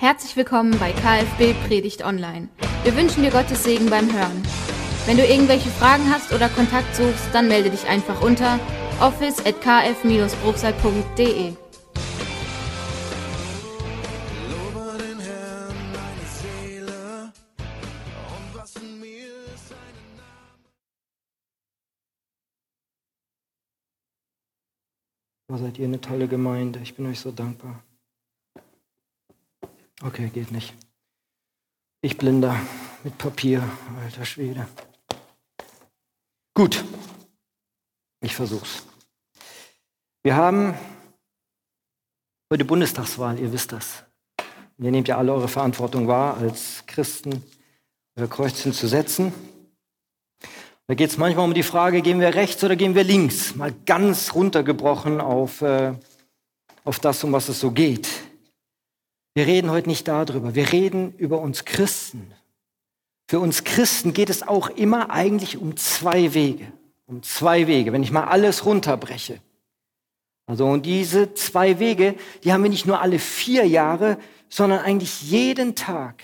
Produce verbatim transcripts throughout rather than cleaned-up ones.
Herzlich willkommen bei K F B Predigt Online. Wir wünschen dir Gottes Segen beim Hören. Wenn du irgendwelche Fragen hast oder Kontakt suchst, dann melde dich einfach unter office at k f dash bruchsal punkt d e. Seid ihr eine tolle Gemeinde. Ich bin euch so dankbar. Okay, geht nicht. Ich blinder mit Papier, alter Schwede. Gut, ich versuch's. Wir haben heute Bundestagswahl, ihr wisst das. Ihr nehmt ja alle eure Verantwortung wahr, als Christen euer Kreuzchen zu setzen. Da geht es manchmal um die Frage, gehen wir rechts oder gehen wir links? Mal ganz runtergebrochen auf, äh, auf das, um was es so geht. Wir reden heute nicht darüber, wir reden über uns Christen. Für uns Christen geht es auch immer eigentlich um zwei Wege. Um zwei Wege, wenn ich mal alles runterbreche. Also und diese zwei Wege, die haben wir nicht nur alle vier Jahre, sondern eigentlich jeden Tag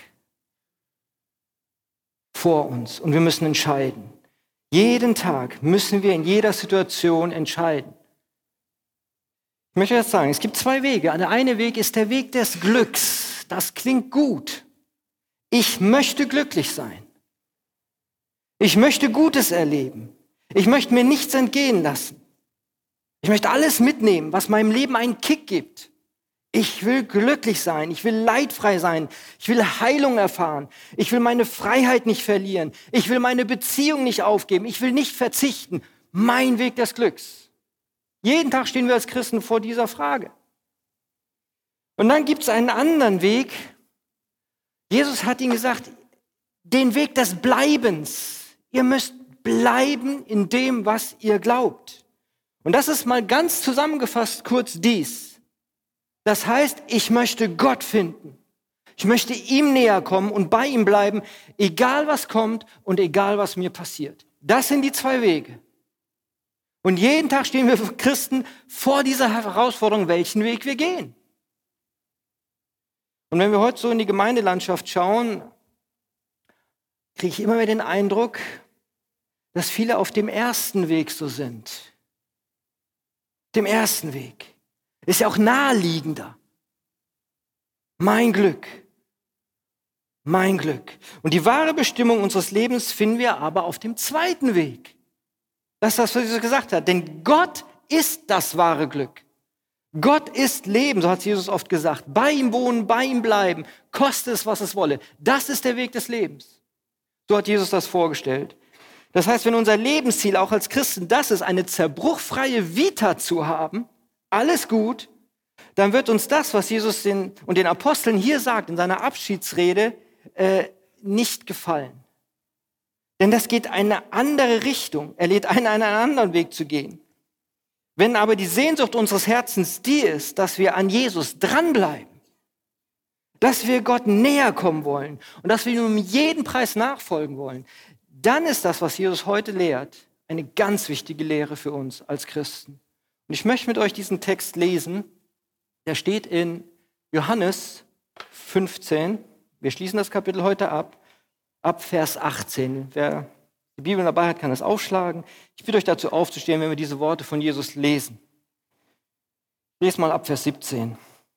vor uns. Und wir müssen entscheiden. Jeden Tag müssen wir in jeder Situation entscheiden. Ich möchte jetzt sagen, es gibt zwei Wege. Der eine Weg ist der Weg des Glücks. Das klingt gut. Ich möchte glücklich sein. Ich möchte Gutes erleben. Ich möchte mir nichts entgehen lassen. Ich möchte alles mitnehmen, was meinem Leben einen Kick gibt. Ich will glücklich sein, ich will leidfrei sein, ich will Heilung erfahren, ich will meine Freiheit nicht verlieren, ich will meine Beziehung nicht aufgeben, ich will nicht verzichten. Mein Weg des Glücks. Jeden Tag stehen wir als Christen vor dieser Frage. Und dann gibt es einen anderen Weg. Jesus hat ihnen gesagt, den Weg des Bleibens. Ihr müsst bleiben in dem, was ihr glaubt. Und das ist mal ganz zusammengefasst kurz dies. Das heißt, ich möchte Gott finden. Ich möchte ihm näher kommen und bei ihm bleiben, egal was kommt und egal was mir passiert. Das sind die zwei Wege. Und jeden Tag stehen wir Christen vor dieser Herausforderung, welchen Weg wir gehen. Und wenn wir heute so in die Gemeindelandschaft schauen, kriege ich immer mehr den Eindruck, dass viele auf dem ersten Weg so sind. Dem ersten Weg. Ist ja auch naheliegender. Mein Glück. Mein Glück. Und die wahre Bestimmung unseres Lebens finden wir aber auf dem zweiten Weg. Das ist das, was Jesus gesagt hat. Denn Gott ist das wahre Glück. Gott ist Leben, so hat Jesus oft gesagt. Bei ihm wohnen, bei ihm bleiben, koste es, was es wolle. Das ist der Weg des Lebens. So hat Jesus das vorgestellt. Das heißt, wenn unser Lebensziel auch als Christen das ist, eine zerbruchfreie Vita zu haben, alles gut, dann wird uns das, was Jesus den, und den Aposteln hier sagt, in seiner Abschiedsrede, äh, nicht gefallen. Denn das geht eine andere Richtung. Er lädt einen, einen anderen Weg zu gehen. Wenn aber die Sehnsucht unseres Herzens die ist, dass wir an Jesus dranbleiben, dass wir Gott näher kommen wollen und dass wir ihm um jeden Preis nachfolgen wollen, dann ist das, was Jesus heute lehrt, eine ganz wichtige Lehre für uns als Christen. Und ich möchte mit euch diesen Text lesen. Der steht in Johannes fünfzehn. Wir schließen das Kapitel heute ab. Ab Vers achtzehn. Wer die Bibel dabei hat, kann das aufschlagen. Ich bitte euch dazu aufzustehen, wenn wir diese Worte von Jesus lesen. Ich lese mal ab Vers siebzehn.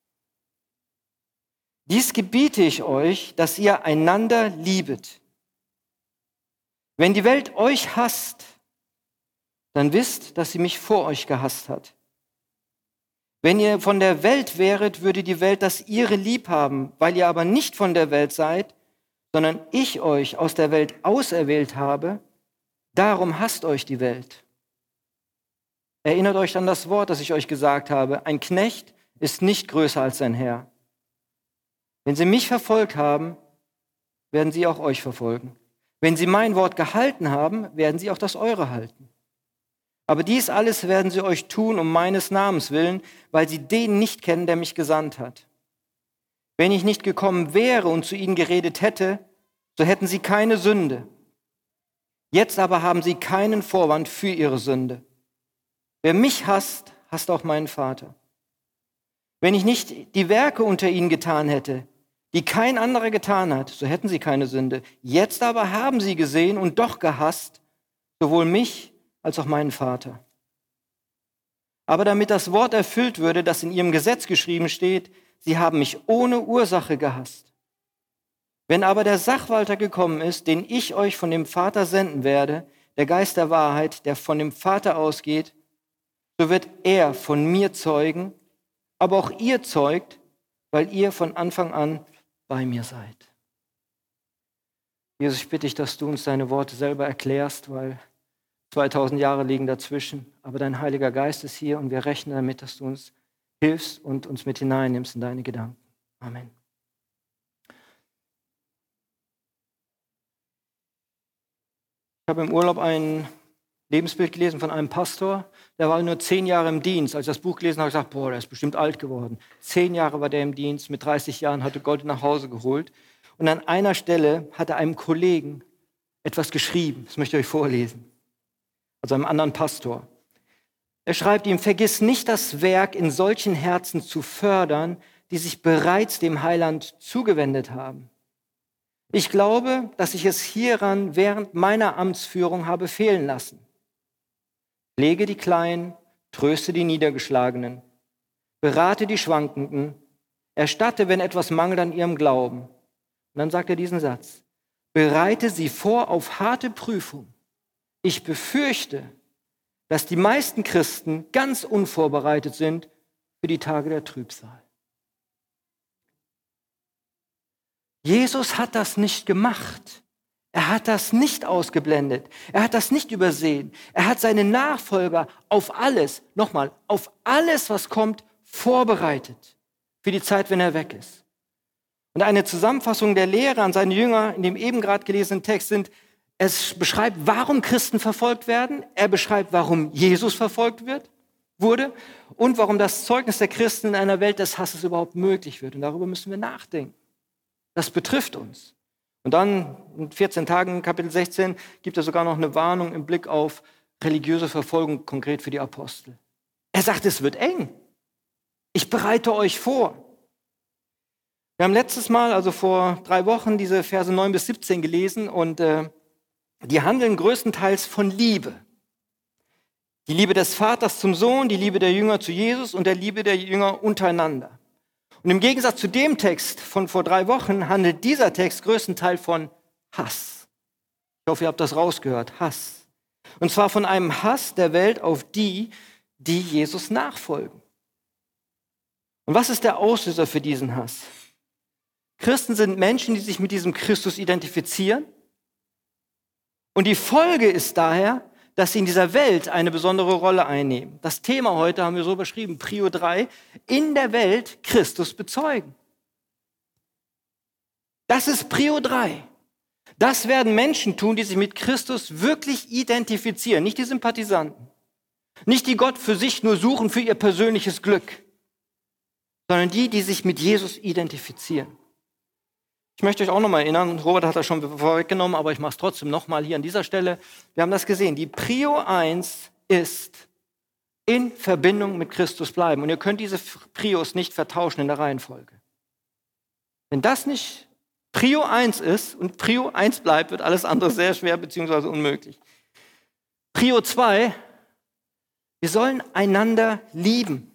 Dies gebiete ich euch, dass ihr einander liebet. Wenn die Welt euch hasst, dann wisst, dass sie mich vor euch gehasst hat. Wenn ihr von der Welt wäret, würde die Welt das ihre lieb haben, weil ihr aber nicht von der Welt seid, sondern ich euch aus der Welt auserwählt habe, darum hasst euch die Welt. Erinnert euch an das Wort, das ich euch gesagt habe, ein Knecht ist nicht größer als sein Herr. Wenn sie mich verfolgt haben, werden sie auch euch verfolgen. Wenn sie mein Wort gehalten haben, werden sie auch das eure halten. Aber dies alles werden sie euch tun um meines Namens willen, weil sie den nicht kennen, der mich gesandt hat. Wenn ich nicht gekommen wäre und zu ihnen geredet hätte, so hätten sie keine Sünde. Jetzt aber haben sie keinen Vorwand für ihre Sünde. Wer mich hasst, hasst auch meinen Vater. Wenn ich nicht die Werke unter ihnen getan hätte, die kein anderer getan hat, so hätten sie keine Sünde. Jetzt aber haben sie gesehen und doch gehasst, sowohl mich als auch meinen Vater. Aber damit das Wort erfüllt würde, das in ihrem Gesetz geschrieben steht, sie haben mich ohne Ursache gehasst. Wenn aber der Sachwalter gekommen ist, den ich euch von dem Vater senden werde, der Geist der Wahrheit, der von dem Vater ausgeht, so wird er von mir zeugen, aber auch ihr zeugt, weil ihr von Anfang an bei mir seid. Jesus, ich bitte dich, dass du uns deine Worte selber erklärst, weil zweitausend Jahre liegen dazwischen, aber dein Heiliger Geist ist hier und wir rechnen damit, dass du uns hilfst und uns mit hineinnimmst in deine Gedanken. Amen. Ich habe im Urlaub ein Lebensbild gelesen von einem Pastor, der war nur zehn Jahre im Dienst. Als ich das Buch gelesen habe, habe ich gesagt, boah, der ist bestimmt alt geworden. Zehn Jahre war der im Dienst, mit dreißig Jahren hatte Gott ihn nach Hause geholt. Und an einer Stelle hat er einem Kollegen etwas geschrieben, das möchte ich euch vorlesen, also einem anderen Pastor. Er schreibt ihm, vergiss nicht das Werk in solchen Herzen zu fördern, die sich bereits dem Heiland zugewendet haben. Ich glaube, dass ich es hieran während meiner Amtsführung habe fehlen lassen. Pflege die Kleinen, tröste die Niedergeschlagenen, berate die Schwankenden, erstatte, wenn etwas mangelt an ihrem Glauben. Und dann sagt er diesen Satz, bereite sie vor auf harte Prüfung. Ich befürchte, dass die meisten Christen ganz unvorbereitet sind für die Tage der Trübsal. Jesus hat das nicht gemacht. Er hat das nicht ausgeblendet. Er hat das nicht übersehen. Er hat seine Nachfolger auf alles, nochmal, auf alles, was kommt, vorbereitet für die Zeit, wenn er weg ist. Und eine Zusammenfassung der Lehre an seine Jünger in dem eben gerade gelesenen Text sind, es beschreibt, warum Christen verfolgt werden. Er beschreibt, warum Jesus verfolgt wird, wurde und warum das Zeugnis der Christen in einer Welt des Hasses überhaupt möglich wird. Und darüber müssen wir nachdenken. Das betrifft uns. Und dann in vierzehn Tagen, Kapitel sechzehn, gibt er sogar noch eine Warnung im Blick auf religiöse Verfolgung, konkret für die Apostel. Er sagt, es wird eng. Ich bereite euch vor. Wir haben letztes Mal, also vor drei Wochen, diese Verse neun bis siebzehn gelesen und äh, die handeln größtenteils von Liebe. Die Liebe des Vaters zum Sohn, die Liebe der Jünger zu Jesus und der Liebe der Jünger untereinander. Und im Gegensatz zu dem Text von vor drei Wochen handelt dieser Text größtenteils von Hass. Ich hoffe, ihr habt das rausgehört, Hass. Und zwar von einem Hass der Welt auf die, die Jesus nachfolgen. Und was ist der Auslöser für diesen Hass? Christen sind Menschen, die sich mit diesem Christus identifizieren. Und die Folge ist daher, dass sie in dieser Welt eine besondere Rolle einnehmen. Das Thema heute haben wir so beschrieben, Prio drei, in der Welt Christus bezeugen. Das ist Prio drei. Das werden Menschen tun, die sich mit Christus wirklich identifizieren, nicht die Sympathisanten, nicht die Gott für sich nur suchen für ihr persönliches Glück, sondern die, die sich mit Jesus identifizieren. Ich möchte euch auch nochmal erinnern, Robert hat das schon vorweggenommen, aber ich mache es trotzdem nochmal hier an dieser Stelle. Wir haben das gesehen, die Prio eins ist in Verbindung mit Christus bleiben. Und ihr könnt diese Prios nicht vertauschen in der Reihenfolge. Wenn das nicht Prio eins ist und Prio eins bleibt, wird alles andere sehr schwer bzw. unmöglich. Prio zwei, wir sollen einander lieben.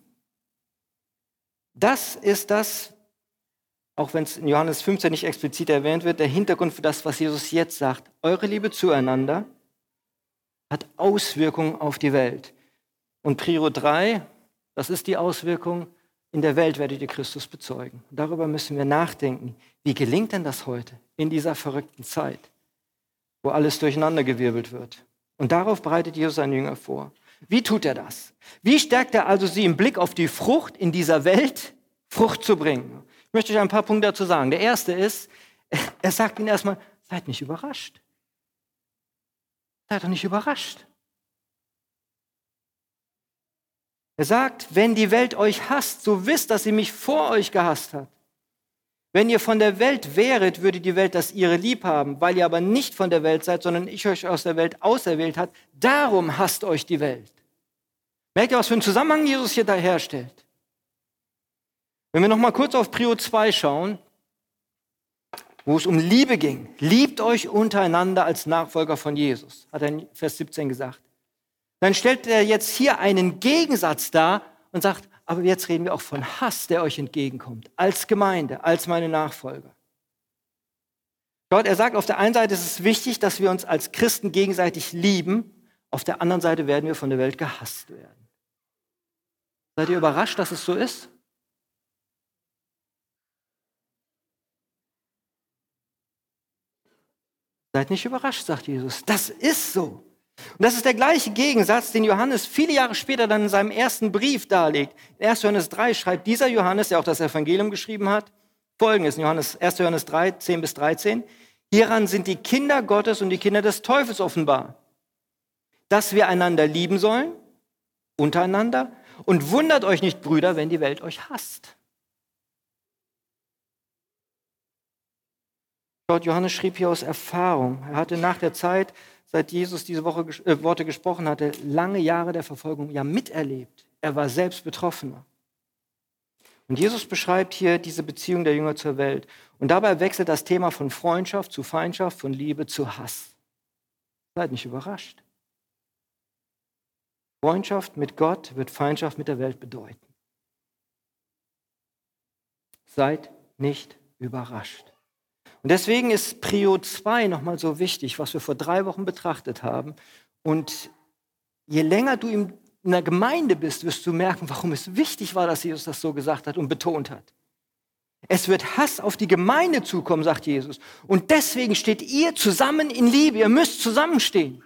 Das ist das, auch wenn es in Johannes fünfzehn nicht explizit erwähnt wird, der Hintergrund für das, was Jesus jetzt sagt. Eure Liebe zueinander hat Auswirkungen auf die Welt. Und Prio drei, das ist die Auswirkung, in der Welt werdet ihr Christus bezeugen. Und darüber müssen wir nachdenken. Wie gelingt denn das heute, in dieser verrückten Zeit, wo alles durcheinandergewirbelt wird? Und darauf bereitet Jesus seine Jünger vor. Wie tut er das? Wie stärkt er also sie im Blick auf die Frucht in dieser Welt, Frucht zu bringen? Ich möchte euch ein paar Punkte dazu sagen. Der erste ist, er sagt ihnen erstmal, seid nicht überrascht. Seid doch nicht überrascht. Er sagt, wenn die Welt euch hasst, so wisst, dass sie mich vor euch gehasst hat. Wenn ihr von der Welt wäret, würde die Welt das ihre lieb haben, weil ihr aber nicht von der Welt seid, sondern ich euch aus der Welt auserwählt hat. Darum hasst euch die Welt. Merkt ihr, was für einen Zusammenhang Jesus hier da herstellt? Wenn wir noch mal kurz auf Prio zwei schauen, wo es um Liebe ging. Liebt euch untereinander als Nachfolger von Jesus, hat er in Vers siebzehn gesagt. Dann stellt er jetzt hier einen Gegensatz dar und sagt, aber jetzt reden wir auch von Hass, der euch entgegenkommt, als Gemeinde, als meine Nachfolger. Gott, er sagt, auf der einen Seite ist es wichtig, dass wir uns als Christen gegenseitig lieben, auf der anderen Seite werden wir von der Welt gehasst werden. Seid ihr überrascht, dass es so ist? Seid nicht überrascht, sagt Jesus. Das ist so. Und das ist der gleiche Gegensatz, den Johannes viele Jahre später dann in seinem ersten Brief darlegt. In erster Johannes drei schreibt dieser Johannes, der auch das Evangelium geschrieben hat, Folgendes, in Johannes, erster Johannes drei, zehn bis dreizehn. Hieran sind die Kinder Gottes und die Kinder des Teufels offenbar, dass wir einander lieben sollen, untereinander, und wundert euch nicht, Brüder, wenn die Welt euch hasst. Gott, Johannes schrieb hier aus Erfahrung. Er hatte nach der Zeit, seit Jesus diese Woche, äh, Worte gesprochen hatte, lange Jahre der Verfolgung ja miterlebt. Er war selbst Betroffener. Und Jesus beschreibt hier diese Beziehung der Jünger zur Welt. Und dabei wechselt das Thema von Freundschaft zu Feindschaft, von Liebe zu Hass. Seid nicht überrascht. Freundschaft mit Gott wird Feindschaft mit der Welt bedeuten. Seid nicht überrascht. Und deswegen ist Prio zwei nochmal so wichtig, was wir vor drei Wochen betrachtet haben. Und je länger du in der Gemeinde bist, wirst du merken, warum es wichtig war, dass Jesus das so gesagt hat und betont hat. Es wird Hass auf die Gemeinde zukommen, sagt Jesus. Und deswegen steht ihr zusammen in Liebe. Ihr müsst zusammenstehen.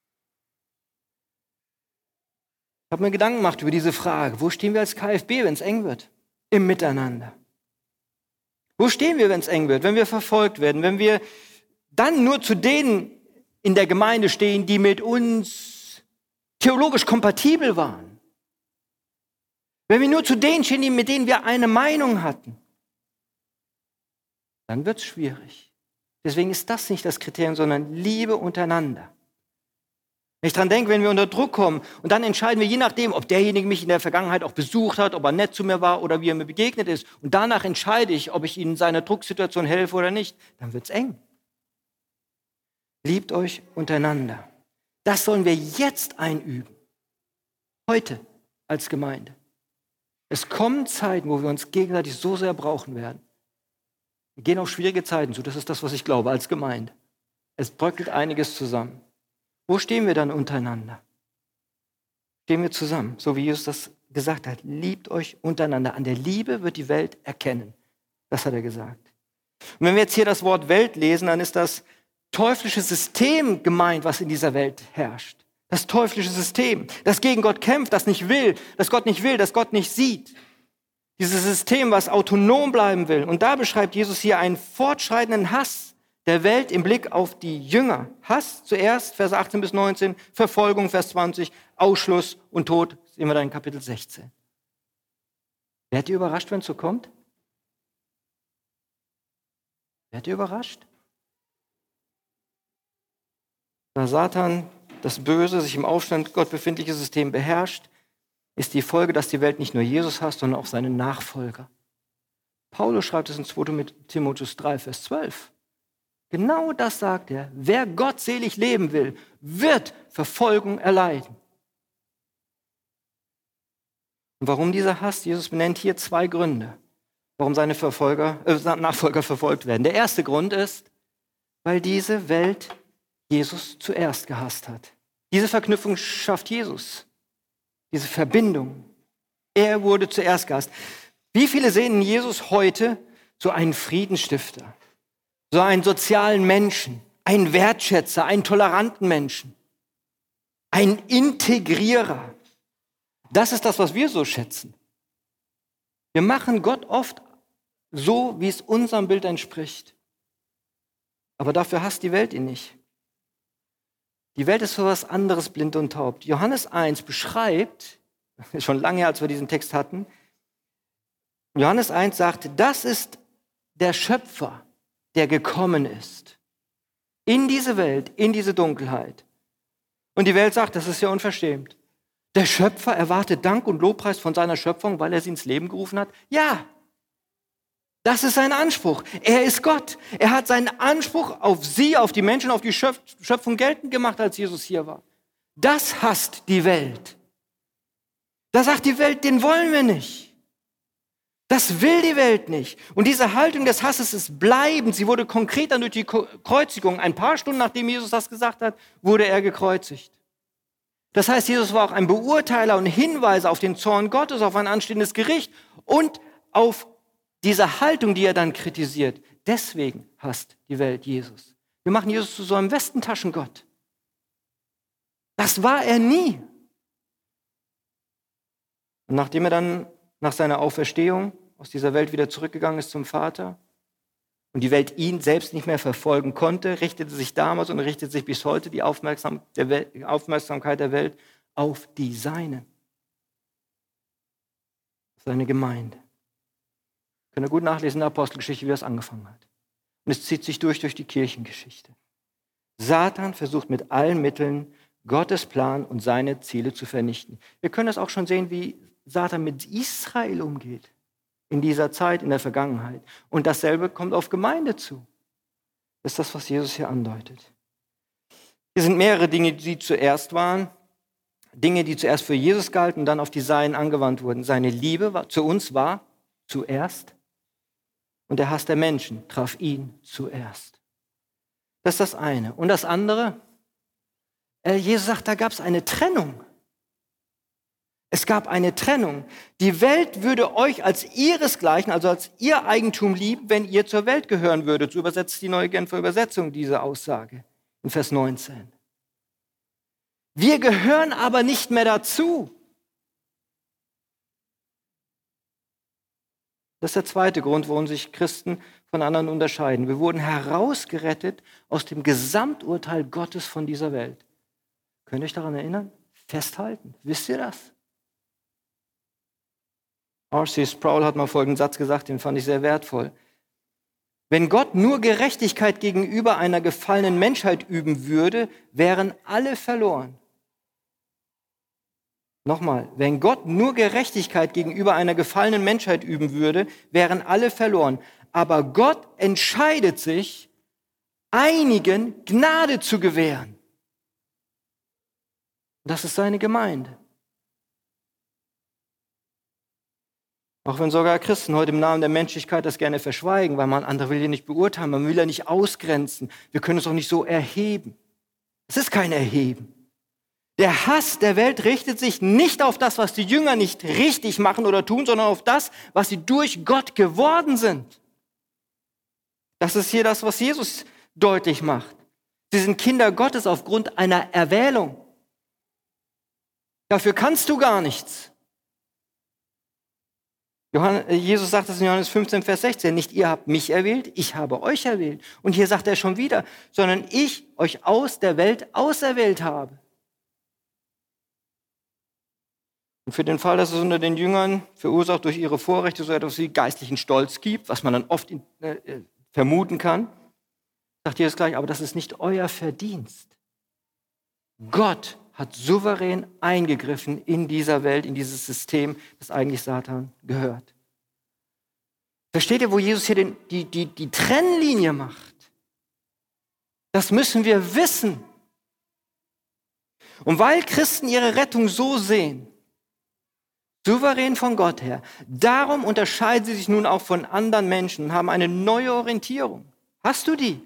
Ich habe mir Gedanken gemacht über diese Frage. Wo stehen wir als K F B, wenn es eng wird? Im Miteinander. Wo stehen wir, wenn es eng wird? Wenn wir verfolgt werden? Wenn wir dann nur zu denen in der Gemeinde stehen, die mit uns theologisch kompatibel waren? Wenn wir nur zu denen stehen, mit denen wir eine Meinung hatten? Dann wird es schwierig. Deswegen ist das nicht das Kriterium, sondern Liebe untereinander. Wenn ich dran denke, wenn wir unter Druck kommen und dann entscheiden wir, je nachdem, ob derjenige mich in der Vergangenheit auch besucht hat, ob er nett zu mir war oder wie er mir begegnet ist, und danach entscheide ich, ob ich ihm in seiner Drucksituation helfe oder nicht, dann wird es eng. Liebt euch untereinander. Das sollen wir jetzt einüben. Heute als Gemeinde. Es kommen Zeiten, wo wir uns gegenseitig so sehr brauchen werden. Wir gehen auf schwierige Zeiten zu, das ist das, was ich glaube, als Gemeinde. Es bröckelt einiges zusammen. Wo stehen wir dann untereinander? Stehen wir zusammen, so wie Jesus das gesagt hat. Liebt euch untereinander. An der Liebe wird die Welt erkennen. Das hat er gesagt. Und wenn wir jetzt hier das Wort Welt lesen, dann ist das teuflische System gemeint, was in dieser Welt herrscht. Das teuflische System, das gegen Gott kämpft, das nicht will, das Gott nicht will, das Gott nicht sieht. Dieses System, was autonom bleiben will. Und da beschreibt Jesus hier einen fortschreitenden Hass der Welt im Blick auf die Jünger. Hass zuerst, Vers achtzehn bis neunzehn, Verfolgung, Vers zwanzig, Ausschluss und Tod, sehen wir da in Kapitel sechzehn. Werdet ihr überrascht, wenn es so kommt? Werdet ihr überrascht? Da Satan, das Böse, sich im Aufstand Gott befindliche System beherrscht, ist die Folge, dass die Welt nicht nur Jesus hasst, sondern auch seine Nachfolger. Paulus schreibt es in zweiter Timotheus drei, Vers zwölf. Genau das sagt er. Wer gottselig leben will, wird Verfolgung erleiden. Und warum dieser Hass? Jesus benennt hier zwei Gründe, warum seine Verfolger, äh, Nachfolger verfolgt werden. Der erste Grund ist, weil diese Welt Jesus zuerst gehasst hat. Diese Verknüpfung schafft Jesus. Diese Verbindung. Er wurde zuerst gehasst. Wie viele sehen in Jesus heute so einen Friedensstifter? So einen sozialen Menschen, einen Wertschätzer, einen toleranten Menschen, einen Integrierer. Das ist das, was wir so schätzen. Wir machen Gott oft so, wie es unserem Bild entspricht. Aber dafür hasst die Welt ihn nicht. Die Welt ist für was anderes blind und taub. Johannes eins beschreibt, schon lange her, als wir diesen Text hatten, Johannes eins sagt, das ist der Schöpfer, der gekommen ist. In diese Welt, in diese Dunkelheit. Und die Welt sagt, das ist ja unverschämt. Der Schöpfer erwartet Dank und Lobpreis von seiner Schöpfung, weil er sie ins Leben gerufen hat? Ja. Das ist sein Anspruch. Er ist Gott. Er hat seinen Anspruch auf sie, auf die Menschen, auf die Schöpfung geltend gemacht, als Jesus hier war. Das hasst die Welt. Da sagt die Welt, den wollen wir nicht. Das will die Welt nicht. Und diese Haltung des Hasses ist bleibend. Sie wurde konkret dann durch die Kreuzigung. Ein paar Stunden nachdem Jesus das gesagt hat, wurde er gekreuzigt. Das heißt, Jesus war auch ein Beurteiler und Hinweise auf den Zorn Gottes, auf ein anstehendes Gericht und auf diese Haltung, die er dann kritisiert. Deswegen hasst die Welt Jesus. Wir machen Jesus zu so einem Westentaschengott. Das war er nie. Und nachdem er dann nach seiner Auferstehung aus dieser Welt wieder zurückgegangen ist zum Vater und die Welt ihn selbst nicht mehr verfolgen konnte, richtete sich damals und richtet sich bis heute die Aufmerksam- der Welt, Aufmerksamkeit der Welt auf die Seinen. Seine Gemeinde. Könnt ihr gut nachlesen in der Apostelgeschichte, wie das angefangen hat. Und es zieht sich durch durch die Kirchengeschichte. Satan versucht mit allen Mitteln, Gottes Plan und seine Ziele zu vernichten. Wir können das auch schon sehen, wie Satan mit Israel umgeht. In dieser Zeit, in der Vergangenheit. Und dasselbe kommt auf Gemeinde zu. Das ist das, was Jesus hier andeutet. Hier sind mehrere Dinge, die zuerst waren. Dinge, die zuerst für Jesus galten und dann auf die Seinen angewandt wurden. Seine Liebe war, zu uns war zuerst. Und der Hass der Menschen traf ihn zuerst. Das ist das eine. Und das andere, äh, Jesus sagt, da gab es eine Trennung. Es gab eine Trennung. Die Welt würde euch als ihresgleichen, also als ihr Eigentum lieben, wenn ihr zur Welt gehören würdet. So übersetzt die Neue Genfer Übersetzung diese Aussage in Vers neunzehn. Wir gehören aber nicht mehr dazu. Das ist der zweite Grund, warum sich Christen von anderen unterscheiden. Wir wurden herausgerettet aus dem Gesamturteil Gottes von dieser Welt. Könnt ihr euch daran erinnern? Festhalten. Wisst ihr das? R C Sproul hat mal folgenden Satz gesagt, den fand ich sehr wertvoll. Wenn Gott nur Gerechtigkeit gegenüber einer gefallenen Menschheit üben würde, wären alle verloren. Nochmal, wenn Gott nur Gerechtigkeit gegenüber einer gefallenen Menschheit üben würde, wären alle verloren. Aber Gott entscheidet sich, einigen Gnade zu gewähren. Das ist seine Gemeinde. Auch wenn sogar Christen heute im Namen der Menschlichkeit das gerne verschweigen, weil man andere will ja nicht beurteilen, man will ja nicht ausgrenzen. Wir können es auch nicht so erheben. Es ist kein Erheben. Der Hass der Welt richtet sich nicht auf das, was die Jünger nicht richtig machen oder tun, sondern auf das, was sie durch Gott geworden sind. Das ist hier das, was Jesus deutlich macht. Sie sind Kinder Gottes aufgrund einer Erwählung. Dafür kannst du gar nichts. Johannes, Jesus sagt es in Johannes fünfzehn, Vers sechzehn, nicht ihr habt mich erwählt, ich habe euch erwählt. Und hier sagt er schon wieder, sondern ich euch aus der Welt auserwählt habe. Und für den Fall, dass es unter den Jüngern verursacht durch ihre Vorrechte so etwas wie geistlichen Stolz gibt, was man dann oft in, äh, vermuten kann, sagt Jesus gleich, aber das ist nicht euer Verdienst. Gott hat souverän eingegriffen in dieser Welt, in dieses System, das eigentlich Satan gehört. Versteht ihr, wo Jesus hier den, die, die, die Trennlinie macht? Das müssen wir wissen. Und weil Christen ihre Rettung so sehen, souverän von Gott her, darum unterscheiden sie sich nun auch von anderen Menschen und haben eine neue Orientierung. Hast du die?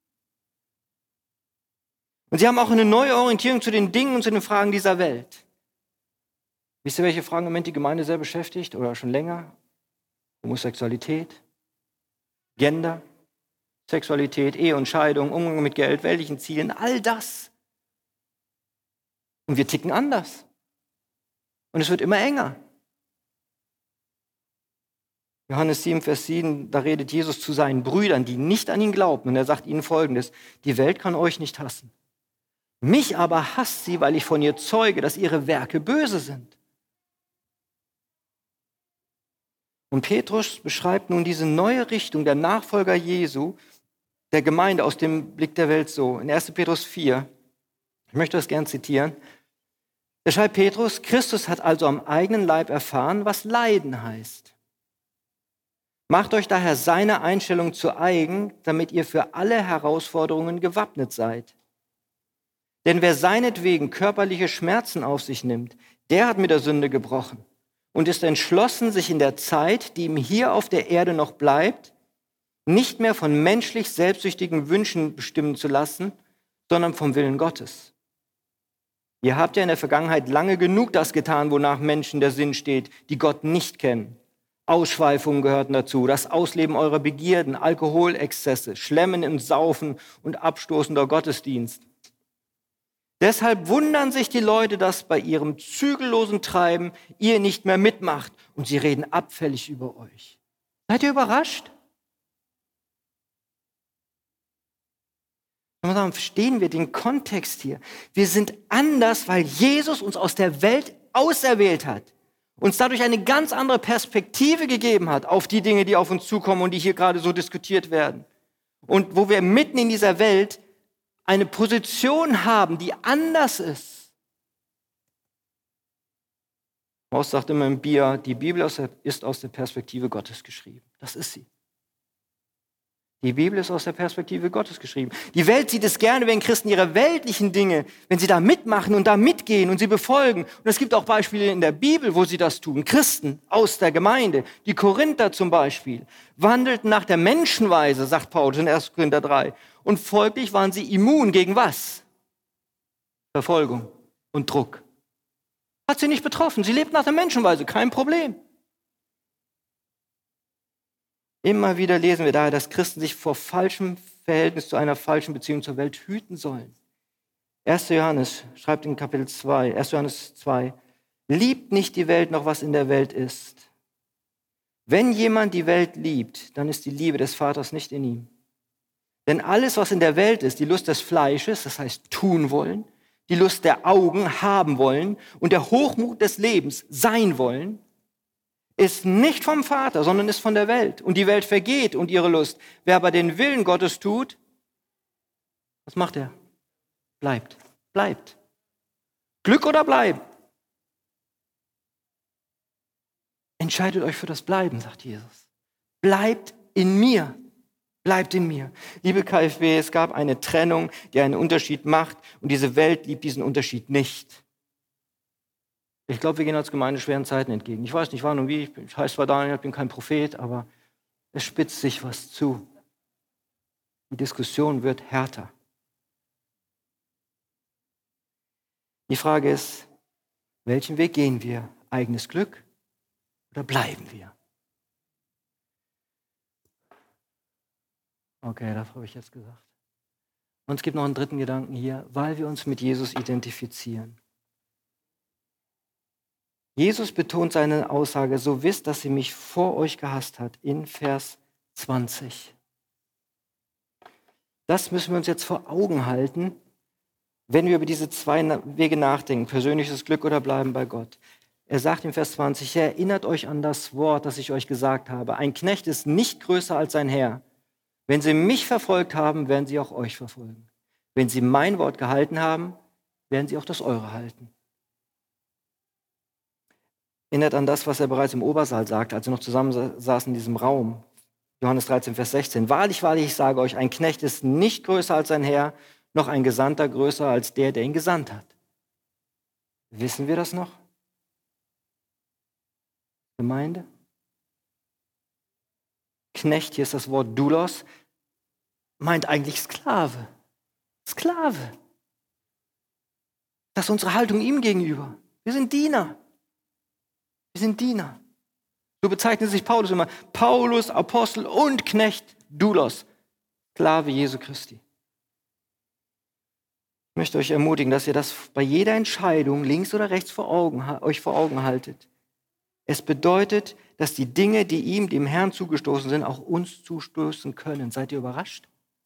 Und sie haben auch eine neue Orientierung zu den Dingen und zu den Fragen dieser Welt. Wisst ihr, welche Fragen im Moment die Gemeinde sehr beschäftigt oder schon länger? Homosexualität, Gender, Sexualität, Ehe und Scheidung, Umgang mit Geld, weltlichen Zielen, all das. Und wir ticken anders. Und es wird immer enger. Johannes sieben, Vers sieben, da redet Jesus zu seinen Brüdern, die nicht an ihn glauben. Und er sagt ihnen Folgendes, die Welt kann euch nicht hassen. Mich aber hasst sie, weil ich von ihr zeuge, dass ihre Werke böse sind. Und Petrus beschreibt nun diese neue Richtung der Nachfolger Jesu, der Gemeinde aus dem Blick der Welt so. In erster Petrus vier, ich möchte das gern zitieren, da schreibt Petrus, Christus hat also am eigenen Leib erfahren, was Leiden heißt. Macht euch daher seine Einstellung zu eigen, damit ihr für alle Herausforderungen gewappnet seid. Denn wer seinetwegen körperliche Schmerzen auf sich nimmt, der hat mit der Sünde gebrochen und ist entschlossen, sich in der Zeit, die ihm hier auf der Erde noch bleibt, nicht mehr von menschlich selbstsüchtigen Wünschen bestimmen zu lassen, sondern vom Willen Gottes. Ihr habt ja in der Vergangenheit lange genug das getan, wonach Menschen der Sinn steht, die Gott nicht kennen. Ausschweifungen gehörten dazu, das Ausleben eurer Begierden, Alkoholexzesse, Schlemmen im Saufen und abstoßender Gottesdienst. Deshalb wundern sich die Leute, dass bei ihrem zügellosen Treiben ihr nicht mehr mitmacht und sie reden abfällig über euch. Seid ihr überrascht? Verstehen wir den Kontext hier? Wir sind anders, weil Jesus uns aus der Welt auserwählt hat, uns dadurch eine ganz andere Perspektive gegeben hat auf die Dinge, die auf uns zukommen und die hier gerade so diskutiert werden. Und wo wir mitten in dieser Welt eine Position haben, die anders ist. Maus sagt immer im Bier, die Bibel ist aus der Perspektive Gottes geschrieben. Das ist sie. Die Bibel ist aus der Perspektive Gottes geschrieben. Die Welt sieht es gerne, wenn Christen ihre weltlichen Dinge, wenn sie da mitmachen und da mitgehen und sie befolgen. Und es gibt auch Beispiele in der Bibel, wo sie das tun. Christen aus der Gemeinde, die Korinther zum Beispiel, wandelten nach der Menschenweise, sagt Paulus in erster Korinther drei. Und folglich waren sie immun gegen was? Verfolgung und Druck. Hat sie nicht betroffen. Sie lebten nach der Menschenweise, kein Problem. Immer wieder lesen wir daher, dass Christen sich vor falschem Verhältnis zu einer falschen Beziehung zur Welt hüten sollen. erster Johannes schreibt in Kapitel zwei, erster Johannes zwei, liebt nicht die Welt noch, was in der Welt ist. Wenn jemand die Welt liebt, dann ist die Liebe des Vaters nicht in ihm. Denn alles, was in der Welt ist, die Lust des Fleisches, das heißt tun wollen, die Lust der Augen haben wollen und der Hochmut des Lebens sein wollen, ist nicht vom Vater, sondern ist von der Welt. Und die Welt vergeht und ihre Lust. Wer aber den Willen Gottes tut, was macht er? Bleibt. Bleibt. Glück oder Bleiben? Entscheidet euch für das Bleiben, sagt Jesus. Bleibt in mir. Bleibt in mir. Liebe K F W, es gab eine Trennung, die einen Unterschied macht. Und diese Welt liebt diesen Unterschied nicht. Ich glaube, wir gehen als Gemeinde schweren Zeiten entgegen. Ich weiß nicht, wann und wie. Ich, bin, ich heiße zwar Daniel, ich bin kein Prophet, aber es spitzt sich was zu. Die Diskussion wird härter. Die Frage ist, welchen Weg gehen wir? Eigenes Glück oder bleiben wir? Okay, das habe ich jetzt gesagt. Und es gibt noch einen dritten Gedanken hier, weil wir uns mit Jesus identifizieren. Jesus betont seine Aussage, so wisst, dass sie mich vor euch gehasst hat, in Vers zwanzig. Das müssen wir uns jetzt vor Augen halten, wenn wir über diese zwei Wege nachdenken, persönliches Glück oder bleiben bei Gott. Er sagt in Vers zwanzig, erinnert euch an das Wort, das ich euch gesagt habe. Ein Knecht ist nicht größer als sein Herr. Wenn sie mich verfolgt haben, werden sie auch euch verfolgen. Wenn sie mein Wort gehalten haben, werden sie auch das eure halten. Erinnert an das, was er bereits im Obersaal sagte, als sie noch zusammen saßen in diesem Raum. Johannes dreizehn, Vers sechzehn. Wahrlich, wahrlich, ich sage euch, ein Knecht ist nicht größer als sein Herr, noch ein Gesandter größer als der, der ihn gesandt hat. Wissen wir das noch? Gemeinde? Knecht, hier ist das Wort Doulos, meint eigentlich Sklave. Sklave. Das ist unsere Haltung ihm gegenüber. Wir sind Diener. Wir sind Diener. So bezeichnet sich Paulus immer. Paulus, Apostel und Knecht, Doulos, Sklave Jesu Christi. Ich möchte euch ermutigen, dass ihr das bei jeder Entscheidung links oder rechts vor Augen, euch vor Augen haltet. Es bedeutet, dass die Dinge, die ihm, dem Herrn zugestoßen sind, auch uns zustoßen können. Seid ihr überrascht?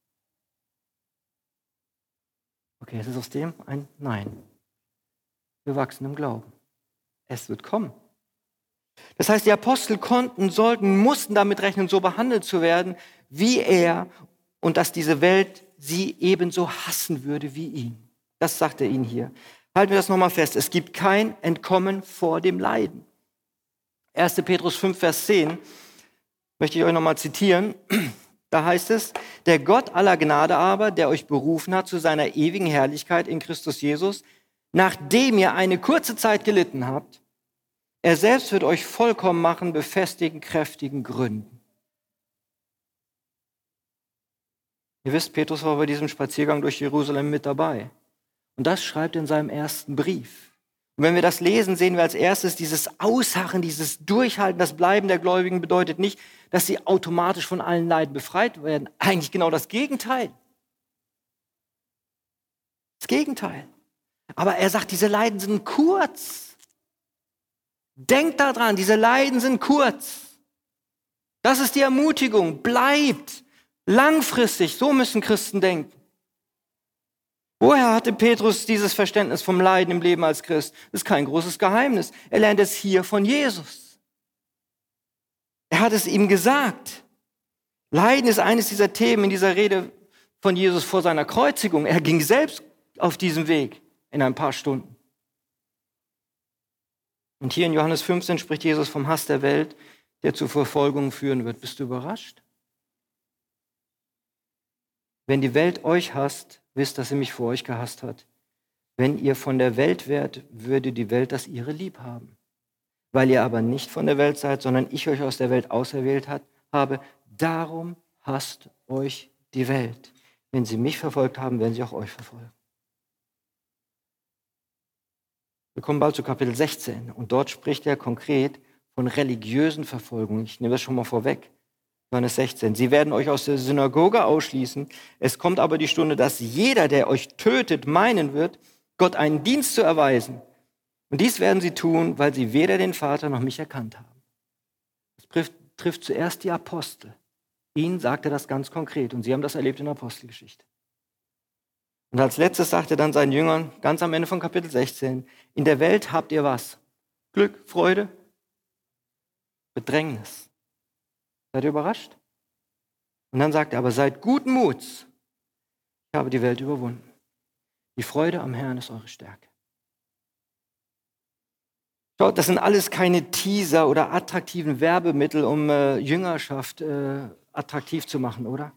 Okay, ist es aus dem ein Nein. Wir wachsen im Glauben. Es wird kommen. Das heißt, die Apostel konnten, sollten, mussten damit rechnen, so behandelt zu werden, wie er, und dass diese Welt sie ebenso hassen würde wie ihn. Das sagt er ihnen hier. Halten wir das nochmal fest. Es gibt kein Entkommen vor dem Leiden. erster Petrus fünf, Vers zehn. Möchte ich euch nochmal zitieren. Da heißt es, der Gott aller Gnade aber, der euch berufen hat zu seiner ewigen Herrlichkeit in Christus Jesus, nachdem ihr eine kurze Zeit gelitten habt, er selbst wird euch vollkommen machen, befestigen, kräftigen, gründen. Ihr wisst, Petrus war bei diesem Spaziergang durch Jerusalem mit dabei. Und das schreibt er in seinem ersten Brief. Und wenn wir das lesen, sehen wir als erstes dieses Ausharren, dieses Durchhalten, das Bleiben der Gläubigen bedeutet nicht, dass sie automatisch von allen Leiden befreit werden. Eigentlich genau das Gegenteil. Das Gegenteil. Aber er sagt, diese Leiden sind kurz. Denkt daran, diese Leiden sind kurz. Das ist die Ermutigung. Bleibt langfristig. So müssen Christen denken. Woher hatte Petrus dieses Verständnis vom Leiden im Leben als Christ? Das ist kein großes Geheimnis. Er lernt es hier von Jesus. Er hat es ihm gesagt. Leiden ist eines dieser Themen in dieser Rede von Jesus vor seiner Kreuzigung. Er ging selbst auf diesem Weg in ein paar Stunden. Und hier in Johannes fünfzehn spricht Jesus vom Hass der Welt, der zu Verfolgung führen wird. Bist du überrascht? Wenn die Welt euch hasst, wisst, dass sie mich vor euch gehasst hat. Wenn ihr von der Welt wärt, würde die Welt das ihre lieb haben. Weil ihr aber nicht von der Welt seid, sondern ich euch aus der Welt auserwählt hat, habe, darum hasst euch die Welt. Wenn sie mich verfolgt haben, werden sie auch euch verfolgen. Wir kommen bald zu Kapitel sechzehn und dort spricht er konkret von religiösen Verfolgungen. Ich nehme das schon mal vorweg. Johannes sechzehn. Sie werden euch aus der Synagoge ausschließen. Es kommt aber die Stunde, dass jeder, der euch tötet, meinen wird, Gott einen Dienst zu erweisen. Und dies werden sie tun, weil sie weder den Vater noch mich erkannt haben. Das trifft, trifft zuerst die Apostel. Ihnen sagt er das ganz konkret und sie haben das erlebt in der Apostelgeschichte. Und als letztes sagt er dann seinen Jüngern, ganz am Ende von Kapitel sechzehn, in der Welt habt ihr was? Glück, Freude, Bedrängnis. Seid ihr überrascht? Und dann sagt er, aber seid guten Muts. Ich habe die Welt überwunden. Die Freude am Herrn ist eure Stärke. Schaut, das sind alles keine Teaser oder attraktiven Werbemittel, um äh, Jüngerschaft äh, attraktiv zu machen, oder?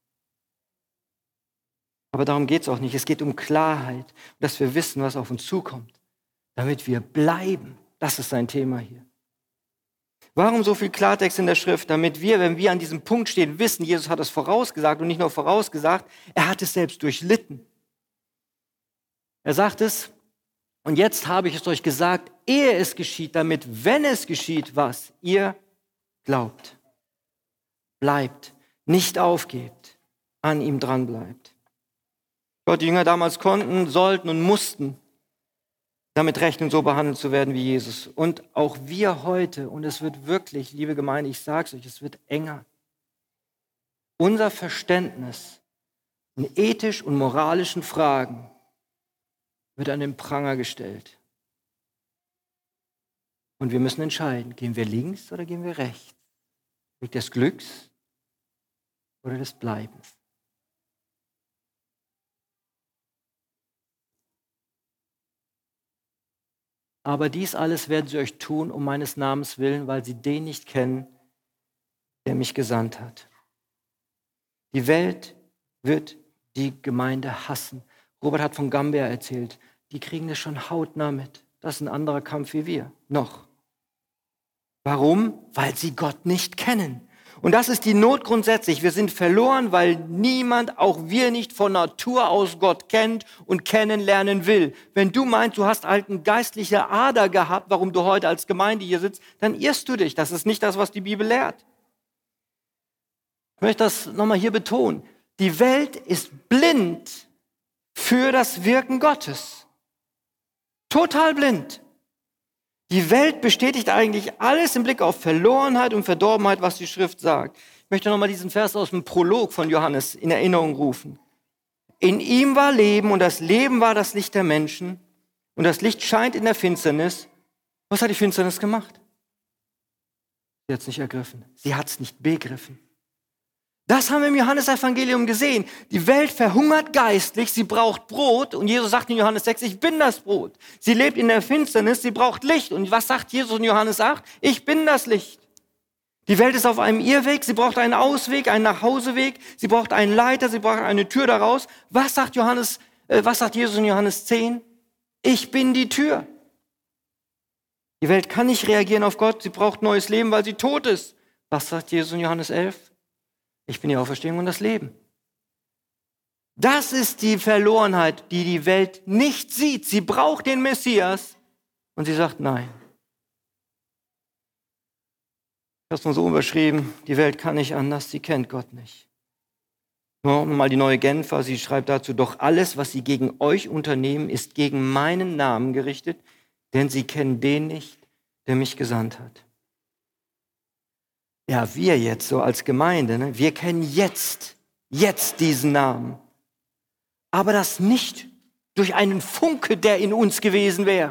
Aber darum geht es auch nicht. Es geht um Klarheit, dass wir wissen, was auf uns zukommt, damit wir bleiben. Das ist sein Thema hier. Warum so viel Klartext in der Schrift? Damit wir, wenn wir an diesem Punkt stehen, wissen, Jesus hat es vorausgesagt und nicht nur vorausgesagt, er hat es selbst durchlitten. Er sagt es, und jetzt habe ich es euch gesagt, ehe es geschieht, damit, wenn es geschieht, was ihr glaubt, bleibt, nicht aufgebt, an ihm dran bleibt. Gott, die Jünger damals konnten, sollten und mussten damit rechnen, so behandelt zu werden wie Jesus. Und auch wir heute, und es wird wirklich, liebe Gemeinde, ich sage es euch, es wird enger. Unser Verständnis in ethisch und moralischen Fragen wird an den Pranger gestellt. Und wir müssen entscheiden, gehen wir links oder gehen wir rechts? Weg des Glücks oder des Bleibens? Aber dies alles werden sie euch tun, um meines Namens willen, weil sie den nicht kennen, der mich gesandt hat. Die Welt wird die Gemeinde hassen. Robert hat von Gambia erzählt. Die kriegen das schon hautnah mit. Das ist ein anderer Kampf wie wir. Noch. Warum? Weil sie Gott nicht kennen. Und das ist die Not grundsätzlich. Wir sind verloren, weil niemand, auch wir nicht, von Natur aus Gott kennt und kennenlernen will. Wenn du meinst, du hast halt eine geistliche Ader gehabt, warum du heute als Gemeinde hier sitzt, dann irrst du dich. Das ist nicht das, was die Bibel lehrt. Ich möchte das nochmal hier betonen. Die Welt ist blind für das Wirken Gottes. Total blind. Die Welt bestätigt eigentlich alles im Blick auf Verlorenheit und Verdorbenheit, was die Schrift sagt. Ich möchte nochmal diesen Vers aus dem Prolog von Johannes in Erinnerung rufen. In ihm war Leben und das Leben war das Licht der Menschen und das Licht scheint in der Finsternis. Was hat die Finsternis gemacht? Sie hat es nicht ergriffen. Sie hat es nicht begriffen. Das haben wir im Johannesevangelium gesehen. Die Welt verhungert geistlich, sie braucht Brot. Und Jesus sagt in Johannes sechs, ich bin das Brot. Sie lebt in der Finsternis, sie braucht Licht. Und was sagt Jesus in Johannes acht? Ich bin das Licht. Die Welt ist auf einem Irrweg, sie braucht einen Ausweg, einen Nachhauseweg, sie braucht einen Leiter, sie braucht eine Tür daraus. Was sagt Johannes, äh, was sagt Jesus in Johannes zehn? Ich bin die Tür. Die Welt kann nicht reagieren auf Gott, sie braucht neues Leben, weil sie tot ist. Was sagt Jesus in Johannes elf? Ich bin die Auferstehung und das Leben. Das ist die Verlorenheit, die die Welt nicht sieht. Sie braucht den Messias und sie sagt nein. Ich habe es mal so überschrieben, die Welt kann nicht anders, sie kennt Gott nicht. Nur mal die neue Genfer, sie schreibt dazu, doch alles, was sie gegen euch unternehmen, ist gegen meinen Namen gerichtet, denn sie kennen den nicht, der mich gesandt hat. Ja, wir jetzt so als Gemeinde, ne, wir kennen jetzt, jetzt diesen Namen. Aber das nicht durch einen Funke, der in uns gewesen wäre.